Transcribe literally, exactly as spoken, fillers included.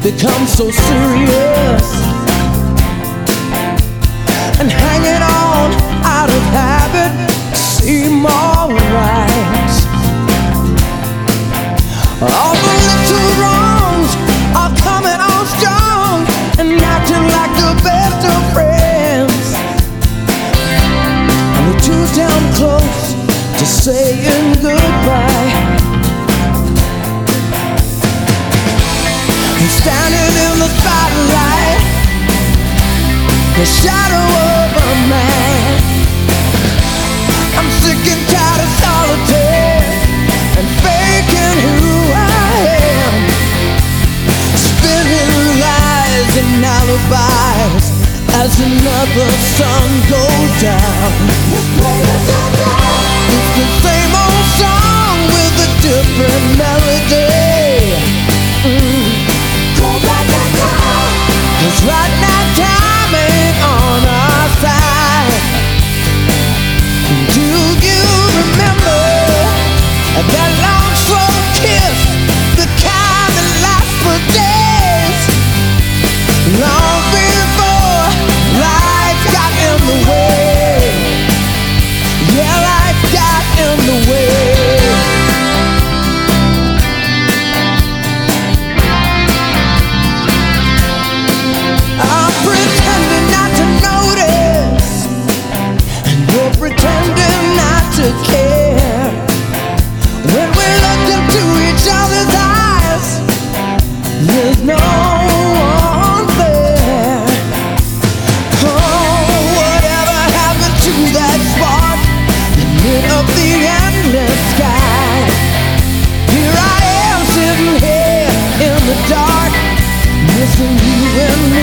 become so serious and hanging on out of habit seem alright. All the little wrongs are coming on strong and acting like the best of friends, and we're too damn close to saying goodbye. Standing in the spotlight, the shadow of a man. I'm sick and tired of solitaire and faking who I am, spinning lies and alibis as another sun goes down. It's the same old song with a different melody. Mm. Cause right now time ain't on our side. Do you remember that long slow kiss, the kind that lasts for days, long before life got in the way? Yeah, life got in the way. Pretending not to care. When we look into each other's eyes, there's no one there. Oh, whatever happened to that spark that lit up the endless sky? Here I am sitting here in the dark, missing you and